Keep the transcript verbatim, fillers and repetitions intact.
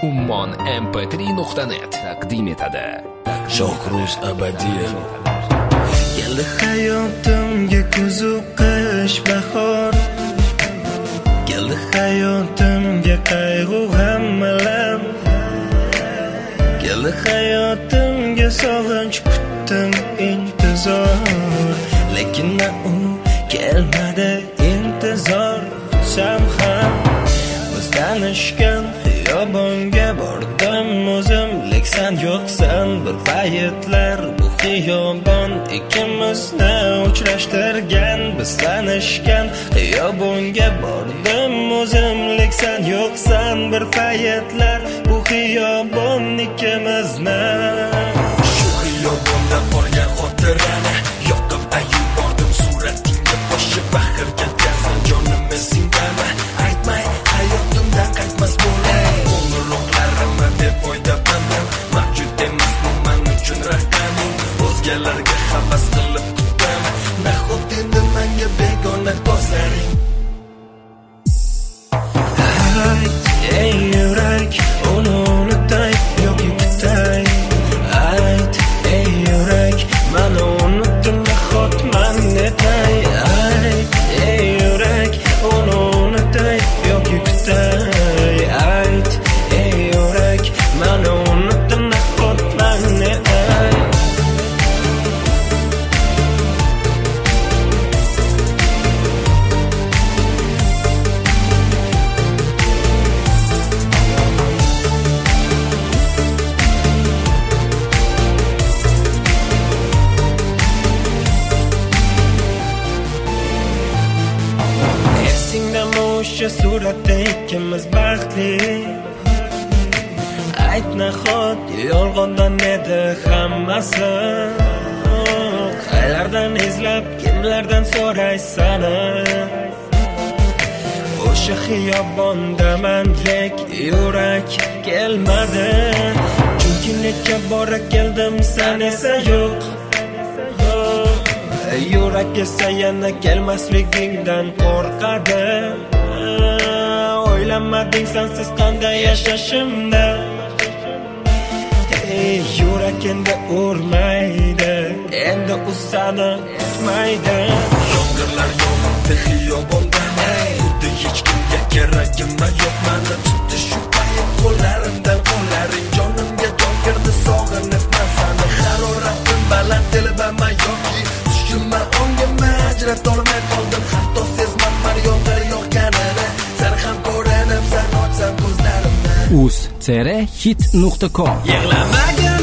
ummon m p три nuqta net taqdim etadi. Shohruz abadiy. Keldi hayotimga kuzu qish bahor, keldi hayotimga qayg'u g'ammalam, keldi hayotimga sog'inch kutdim intizor, lekin u kelmadi intizor kutsam ham. Biz tanishgan xiyobonga bordim o'zim, leksan yo'qsan bir paytlar bu xiyobon ikkimizni uchrashtirgan. Biz tanishgan xiyobonga bordim o'zim, leksan yo'qsan bir paytlar bu xiyobon ikkimizni. Shu xiyobonda qolgan xotirani yoqib ayub bordim, suratingga boshi baxir ketgansan, jonimni singami aytmay hayotimdan qaytmas bo'lay. Qo'ng'iroqlarimni deb o'ylabandim, mavjud emasman men uchun raqaming, o'zgalarga havas qilib kutdim, nahot endi menga begona ko'zlaring. Ayt ey yurak, uni unutay yoki kutay. Ayt ey yurak, meni unutdim nahot men netay. Ayt ey yurak, uni unutay yoki kutay. Ayt ey yurak, meni unutdim nahot men netay. O'sha suratda ikkimiz baxtli. Ayt nahot yolg'ondan edi hammasi. Qaylardan izlab, kimlardan so'raysan? O'sha xiyobonda mendek yurak kelmadi, chunki necha bora keldim, sen esa yo'q. Yurak esa yana kelmasligingdan qo'rqadi. O'ylamading sensiz qanday yashashimni. Ey yurak endi urmaydi, endi u seni kutmaydi. Yomg'irlar yog'moqda xiyobonda, xuddi hech kimga keragim yo'q. Meni tutdi shu payt qo'llarimdan qo'llaring, jonimga jon kirdi, sog'inibman seni. Haroratim baland telbama yoki tushimma ongimma ajratolmay qoldim, hatto sezmanman yomg'ir yog'ganini. Sen ham ko'rinib, sen ochsan ko'zlarimni. uz hit nuqta com. Yig'lamagin